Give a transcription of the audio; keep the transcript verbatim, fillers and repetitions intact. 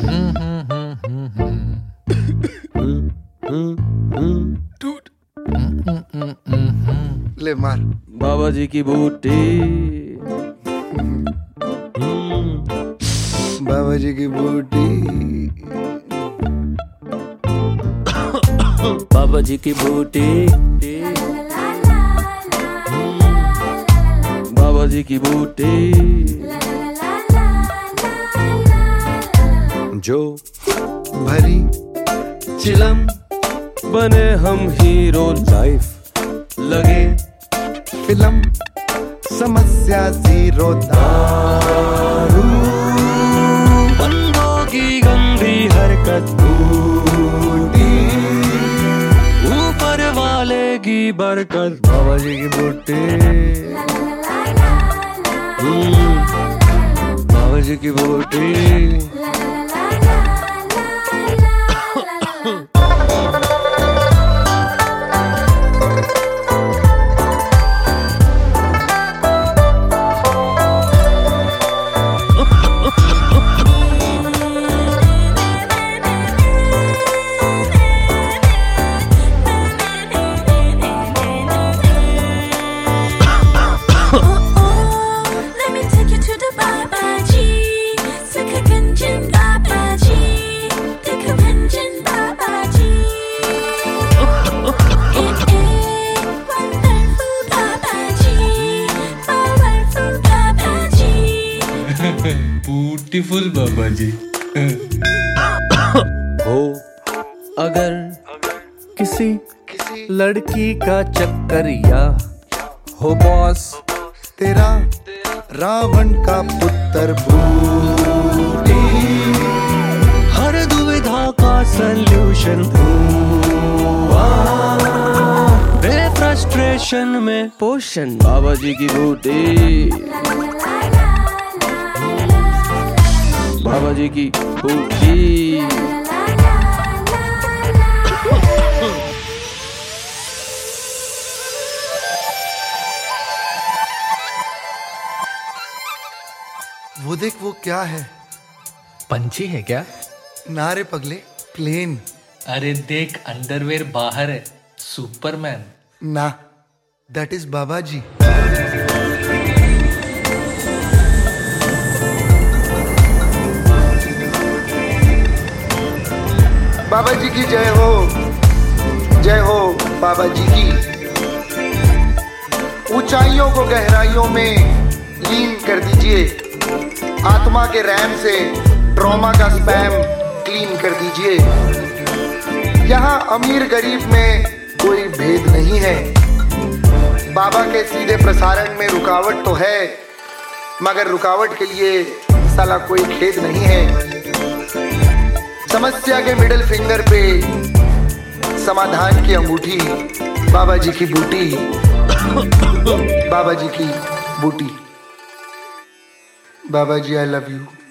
टूट ले मार। बाबा जी की बूटी, बाबा जी की बूटी, बाबा जी की बूटी, बाबा जी की बूटी। जो भरी चिलम बने हम हीरो, लाइफ लगे फिल्म, समस्या जीरो, दारू बंदों की गंदी हरकत, ऊपर वाले की बरकत। बाबा जी की बूटी, बाबा जी की बूटी। ब्यूटीफुल बाबा जी। हो अगर किसी लड़की का चक्कर या हो बॉस तेरा रावण का पुत्र बूटी, हर दुविधा का सल्यूशन, दे फ्रस्ट्रेशन में पोषण। बाबा जी की बूटी, बाबा जी की बूटी। वो देख, वो क्या है? पंछी है क्या? ना रे पगले, प्लेन। अरे देख, अंडरवेयर बाहर है, सुपरमैन। ना, दैट इज बाबा जी। बाबा जी की जय हो, जय हो बाबा जी की। ऊंचाइयों को गहराइयों में लीन कर दीजिए, आत्मा के रैम से ट्रॉमा का स्पैम क्लीन कर दीजिए। यहाँ अमीर गरीब में कोई भेद नहीं है। बाबा के सीधे प्रसारण में रुकावट तो है, मगर रुकावट के लिए साला कोई खेद नहीं है। समस्या के मिडिल फिंगर पे समाधान की अंगूठी, बाबा जी की बूटी, बाबा जी की बूटी। बाबा जी आई लव यू।